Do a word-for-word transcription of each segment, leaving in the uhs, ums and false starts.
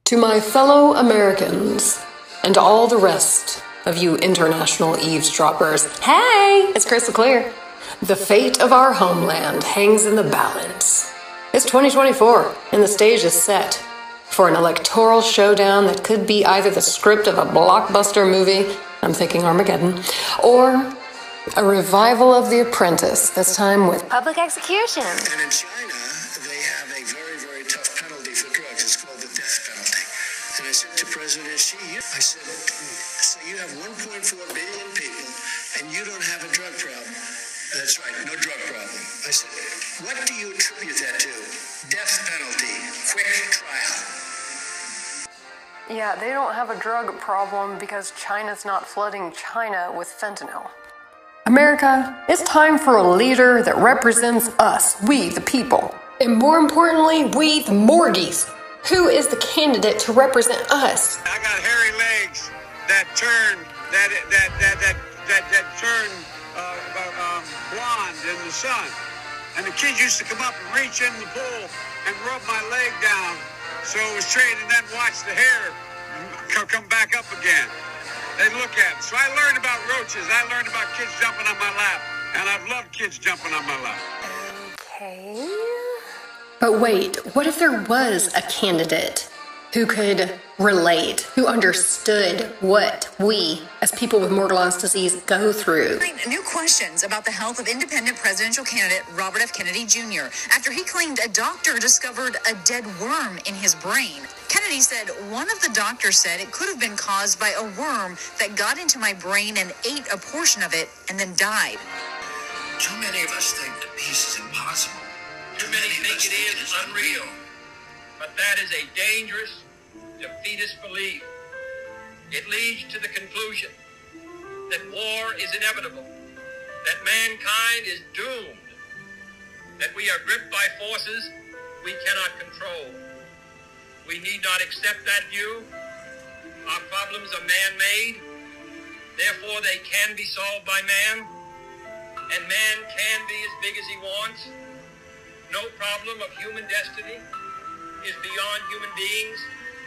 To my fellow Americans, and all the rest of you international eavesdroppers, hey, it's crystal clear. The fate of our homeland hangs in the balance. It's twenty twenty-four, and the stage is set for an electoral showdown that could be either the script of a blockbuster movie, I'm thinking Armageddon, or a revival of The Apprentice, this time with public execution. And in China, they have a very, very tough penalty for drugs. It's called the death penalty. And I said to President Xi, I said, so you have one point four billion people, and you don't have a drug problem. That's right, no drug problem. I said, what do you attribute that to? Death penalty, quick trial. Yeah, they don't have a drug problem because China's not flooding China with fentanyl. America, it's time for a leader that represents us, we the people. And more importantly, we the Morgies. Who is the candidate to represent us? I got hairy legs that turn, that, that, that, that, that, that turn uh, um, blonde in the sun. And the kids used to come up and reach in the pool and rub my leg down so it was straight, and then watch the hair come back up again. They look at it. So I learned about roaches. I learned about kids jumping on my lap. And I've loved kids jumping on my lap. Okay. But wait, what if there was a candidate who could relate, who understood what we, as people with Morgellons disease, go through? New questions about the health of independent presidential candidate Robert F. Kennedy Junior after he claimed a doctor discovered a dead worm in his brain. Kennedy said one of the doctors said it could have been caused by a worm that got into my brain and ate a portion of it and then died. Too many of us think that peace is impossible. Too many think it is unreal. But that is a dangerous, defeatist belief. It leads to the conclusion that war is inevitable, that mankind is doomed, that we are gripped by forces we cannot control. We need not accept that view. Our problems are man-made, therefore they can be solved by man, and man can be as big as he wants. No problem of human destiny is beyond human beings.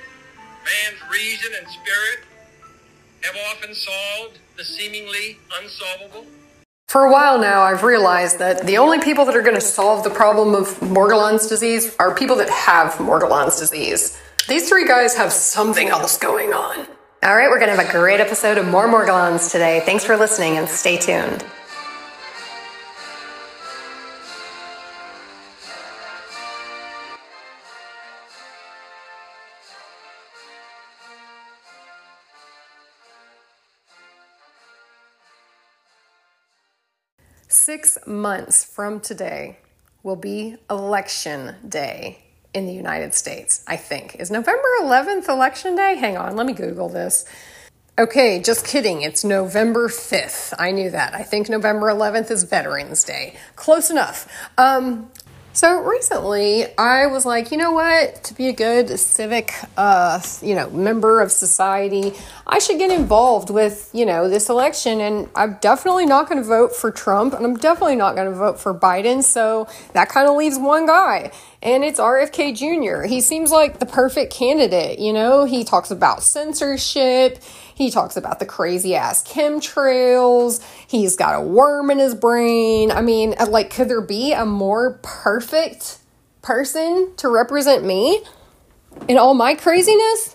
Man's reason and spirit have often solved the seemingly unsolvable. For a while now, I've realized that the only people that are going to solve the problem of Morgellons disease are people that have Morgellons disease. These three guys have something else going on. All right, we're going to have a great episode of More Morgellons today. Thanks for listening and stay tuned. Six months from today will be election day in the United States, I think. Is November eleventh election day? Hang on, let me Google this. Okay, just kidding. It's November fifth. I knew that. I think November eleventh is Veterans Day. Close enough. Um, so recently I was like, you know what? To be a good civic, uh, you know, member of society, I should get involved with, you know, this election. And I'm definitely not going to vote for Trump, and I'm definitely not going to vote for Biden. So that kind of leaves one guy, and it's R F K Junior He seems like the perfect candidate. You know, he talks about censorship. He talks about the crazy ass chemtrails. He's got a worm in his brain. I mean, like, could there be a more perfect person to represent me in all my craziness?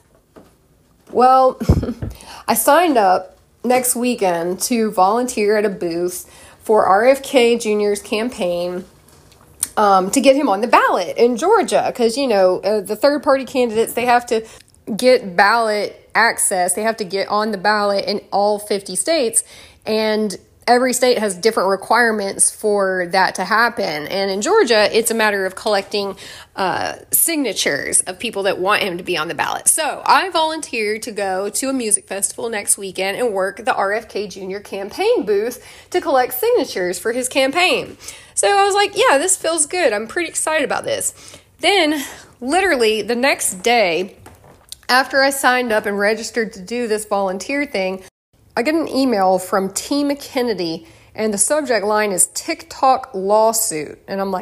Well, I signed up next weekend to volunteer at a booth for R F K Junior's campaign um, to get him on the ballot in Georgia. Because, you know, uh, the third-party candidates, they have to get ballot access. They have to get on the ballot in all fifty states, and every state has different requirements for that to happen. And in Georgia, it's a matter of collecting uh, signatures of people that want him to be on the ballot. So I volunteered to go to a music festival next weekend and work the R F K Junior campaign booth to collect signatures for his campaign. So I was like, yeah, this feels good. I'm pretty excited about this. Then, literally the next day, after I signed up and registered to do this volunteer thing, I get an email from Team Kennedy, and the subject line is TikTok lawsuit. And I'm like,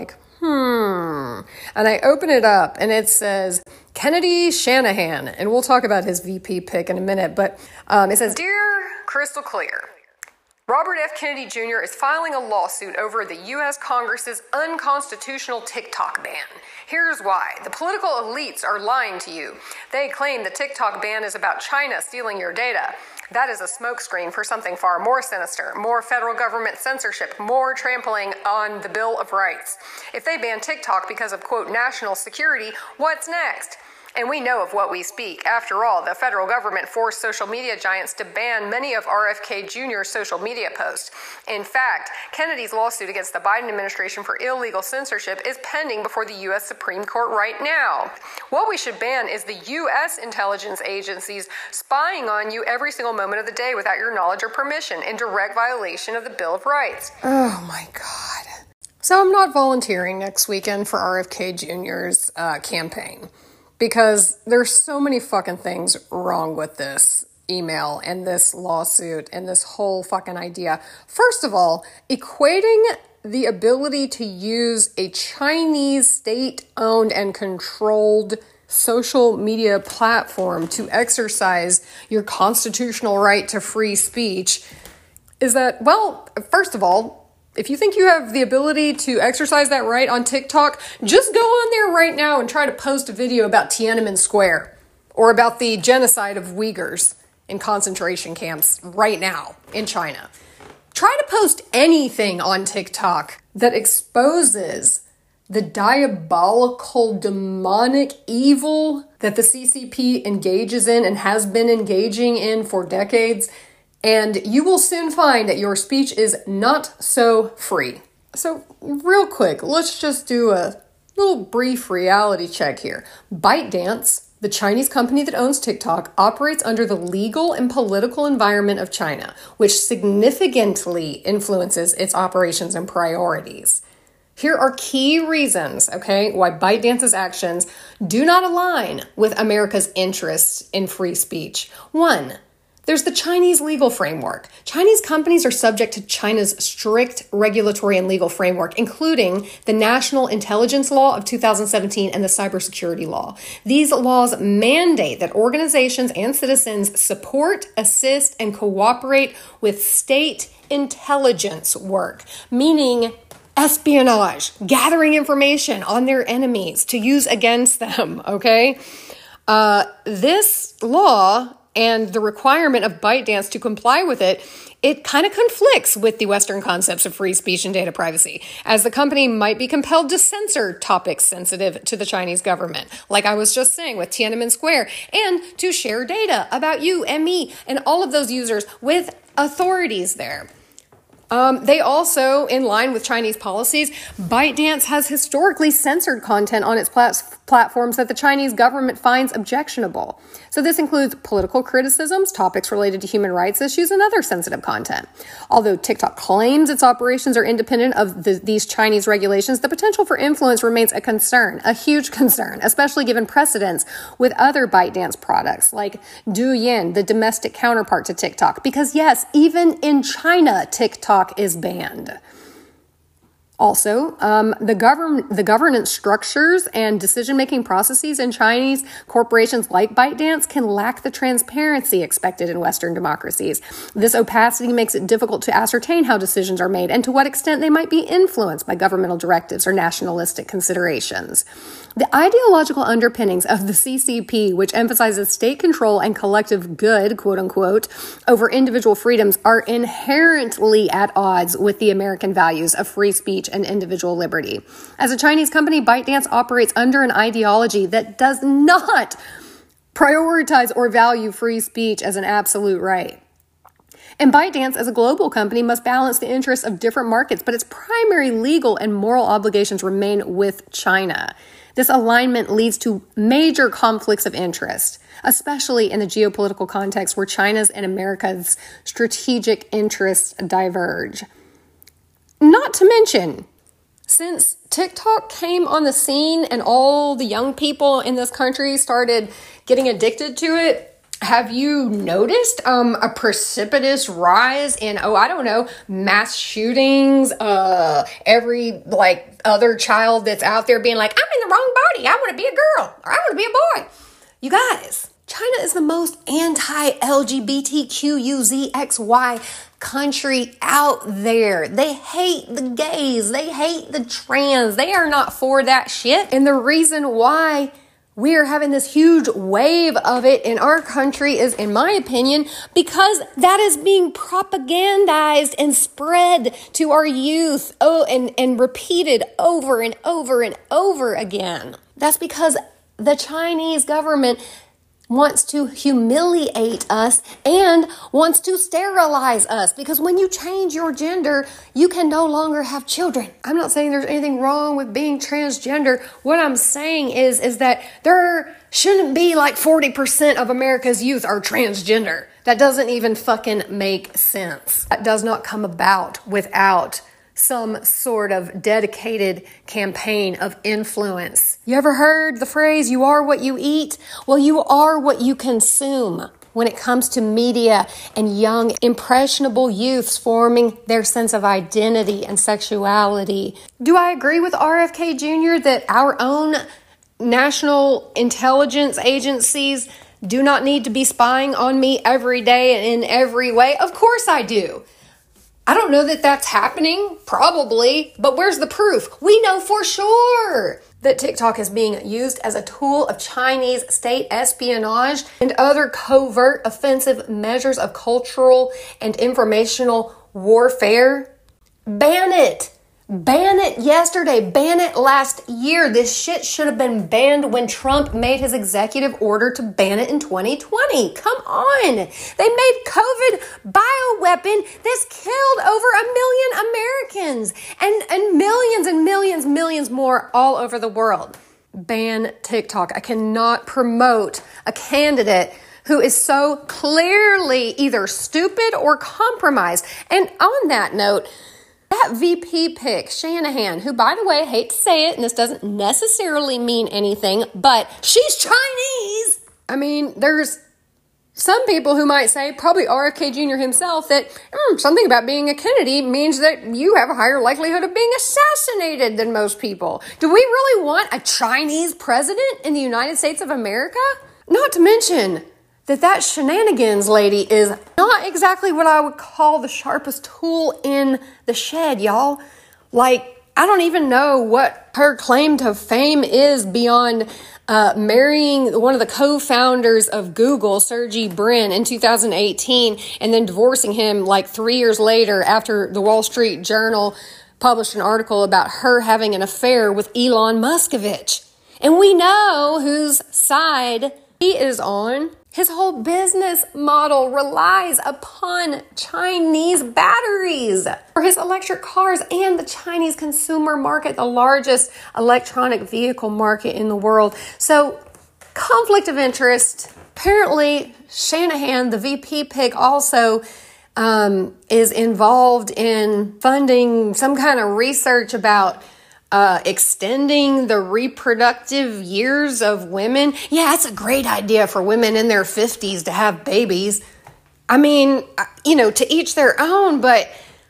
hmm. And I open it up and it says Kennedy Shanahan. And we'll talk about his V P pick in a minute. But um, it says, Dear Crystal Clear, Robert F. Kennedy Junior is filing a lawsuit over the U S Congress's unconstitutional TikTok ban. Here's why. The political elites are lying to you. They claim the TikTok ban is about China stealing your data. That is a smokescreen for something far more sinister, more federal government censorship, more trampling on the Bill of Rights. If they ban TikTok because of, quote, national security, what's next? And we know of what we speak. After all, the federal government forced social media giants to ban many of R F K Junior's social media posts. In fact, Kennedy's lawsuit against the Biden administration for illegal censorship is pending before the U S Supreme Court right now. What we should ban is the U S intelligence agencies spying on you every single moment of the day without your knowledge or permission, in direct violation of the Bill of Rights. Oh my God. So I'm not volunteering next weekend for R F K Junior's uh, campaign. Because there's so many fucking things wrong with this email and this lawsuit and this whole fucking idea. First of all, equating the ability to use a Chinese state-owned and controlled social media platform to exercise your constitutional right to free speech is that, well, first of all, if you think you have the ability to exercise that right on TikTok, just go on there right now and try to post a video about Tiananmen Square or about the genocide of Uyghurs in concentration camps right now in China. Try to post anything on TikTok that exposes the diabolical, demonic evil that the C C P engages in and has been engaging in for decades. And you will soon find that your speech is not so free. So real quick, let's just do a little brief reality check here. ByteDance, the Chinese company that owns TikTok, operates under the legal and political environment of China, which significantly influences its operations and priorities. Here are key reasons, okay, why ByteDance's actions do not align with America's interests in free speech. One, there's the Chinese legal framework. Chinese companies are subject to China's strict regulatory and legal framework, including the National Intelligence Law of two thousand seventeen and the Cybersecurity Law. These laws mandate that organizations and citizens support, assist, and cooperate with state intelligence work, meaning espionage, gathering information on their enemies to use against them, okay? Uh, this law and the requirement of ByteDance to comply with it, it kind of conflicts with the Western concepts of free speech and data privacy, as the company might be compelled to censor topics sensitive to the Chinese government, like I was just saying with Tiananmen Square, and to share data about you and me and all of those users with authorities there. Um, they also, in line with Chinese policies, ByteDance has historically censored content on its plat- platforms that the Chinese government finds objectionable. So this includes political criticisms, topics related to human rights issues, and other sensitive content. Although TikTok claims its operations are independent of the, these Chinese regulations, the potential for influence remains a concern, a huge concern, especially given precedents with other ByteDance products like Douyin, the domestic counterpart to TikTok. Because yes, even in China, TikTok is banned. Also, um, the govern the governance structures and decision-making processes in Chinese corporations like ByteDance can lack the transparency expected in Western democracies. This opacity makes it difficult to ascertain how decisions are made and to what extent they might be influenced by governmental directives or nationalistic considerations. The ideological underpinnings of the C C P, which emphasizes state control and collective good, quote unquote, over individual freedoms, are inherently at odds with the American values of free speech and individual liberty. As a Chinese company, ByteDance operates under an ideology that does not prioritize or value free speech as an absolute right. And ByteDance, as a global company, must balance the interests of different markets, but its primary legal and moral obligations remain with China. This alignment leads to major conflicts of interest, especially in the geopolitical context where China's and America's strategic interests diverge. Not to mention, since TikTok came on the scene and all the young people in this country started getting addicted to it, Have you noticed um, a precipitous rise in, oh, I don't know, mass shootings? Uh, every, like, other child that's out there being like, I'm in the wrong body. I want to be a girl. Or I want to be a boy. You guys, China is the most anti-L G B T Q U Z X Y country out there. They hate the gays. They hate the trans. They are not for that shit. And the reason why we are having this huge wave of it in our country is, in my opinion, because that is being propagandized and spread to our youth, oh, and, and repeated over and over and over again. That's because the Chinese government wants to humiliate us and wants to sterilize us, because when you change your gender, you can no longer have children. I'm not saying there's anything wrong with being transgender. What I'm saying is, is that there shouldn't be like forty percent of America's youth are transgender. That doesn't even fucking make sense. That does not come about without some sort of dedicated campaign of influence. You ever heard the phrase, you are what you eat? Well, you are what you consume when it comes to media and young, impressionable youths forming their sense of identity and sexuality. Do I agree with R F K Junior that our own national intelligence agencies do not need to be spying on me every day and in every way? Of course I do. I don't know that that's happening, probably, but where's the proof? We know for sure that TikTok is being used as a tool of Chinese state espionage and other covert offensive measures of cultural and informational warfare. Ban it. Ban it yesterday. Ban it last year. This shit should have been banned when Trump made his executive order to ban it in twenty twenty. Come on. They made COVID bioweapon that's killed over a million Americans and, and millions and millions, millions more all over the world. Ban TikTok. I cannot promote a candidate who is so clearly either stupid or compromised. And on that note, that V P pick, Shanahan, who, by the way, I hate to say it, and this doesn't necessarily mean anything, but she's Chinese. I mean, there's some people who might say, probably R F K Junior himself, that mm, something about being a Kennedy means that you have a higher likelihood of being assassinated than most people. Do we really want a Chinese president in the United States of America? Not to mention that that shenanigans lady is not exactly what I would call the sharpest tool in the shed, y'all. Like, I don't even know what her claim to fame is beyond uh, marrying one of the co-founders of Google, Sergey Brin, in two thousand eighteen, and then divorcing him like three years later after the Wall Street Journal published an article about her having an affair with Elon Muskovich. And we know whose side he is on. His whole business model relies upon Chinese batteries for his electric cars and the Chinese consumer market, the largest electronic vehicle market in the world. So, conflict of interest. Apparently, Shanahan, the V P pick, also um, is involved in funding some kind of research about Uh, extending the reproductive years of women. Yeah, it's a great idea for women in their fifties to have babies. I mean, you know, to each their own, but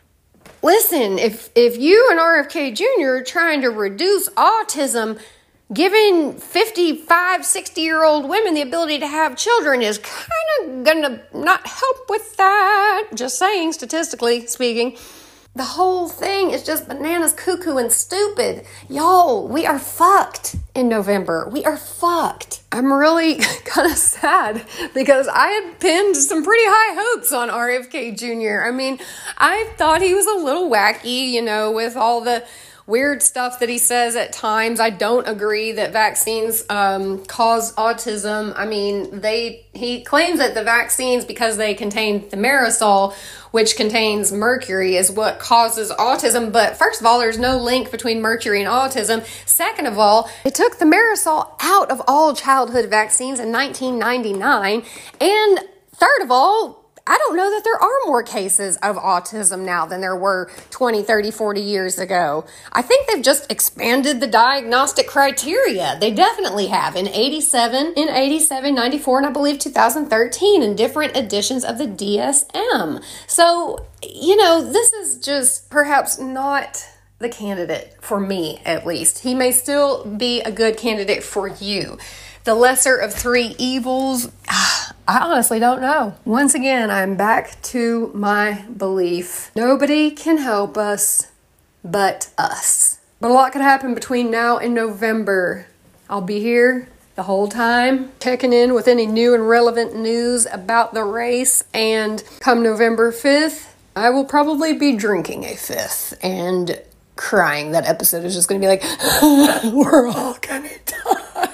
listen, if, if you and R F K Junior are trying to reduce autism, giving fifty-five, sixty-year-old women the ability to have children is kind of gonna not help with that. Just saying, statistically speaking. The whole thing is just bananas, cuckoo, and stupid. Y'all, we are fucked in November. We are fucked. I'm really kind of sad because I had pinned some pretty high hopes on R F K Junior I mean, I thought he was a little wacky, you know, with all the weird stuff that he says at times. I don't agree that vaccines um, cause autism. I mean, they he claims that the vaccines, because they contain thimerosal, which contains mercury, is what causes autism. But first of all, there's no link between mercury and autism. Second of all, it took thimerosal out of all childhood vaccines in nineteen ninety-nine. And third of all, I don't know that there are more cases of autism now than there were twenty, thirty, forty years ago. I think they've just expanded the diagnostic criteria. They definitely have in eighty-seven, in eighty-seven, ninety-four, and I believe two thousand thirteen in different editions of the D S M. So, you know, this is just perhaps not the candidate for me, at least. He may still be a good candidate for you. The lesser of three evils, I honestly don't know. Once again, I'm back to my belief. Nobody can help us but us. But a lot could happen between now and November. I'll be here the whole time, checking in with any new and relevant news about the race. And come November fifth, I will probably be drinking a fifth and crying. That episode is just going to be like, we're all going to die.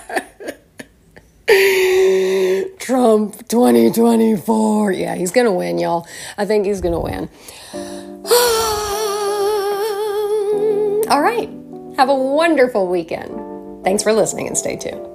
Trump twenty twenty-four. Yeah, he's going to win, y'all. I think he's going to win. All right. Have a wonderful weekend. Thanks for listening and stay tuned.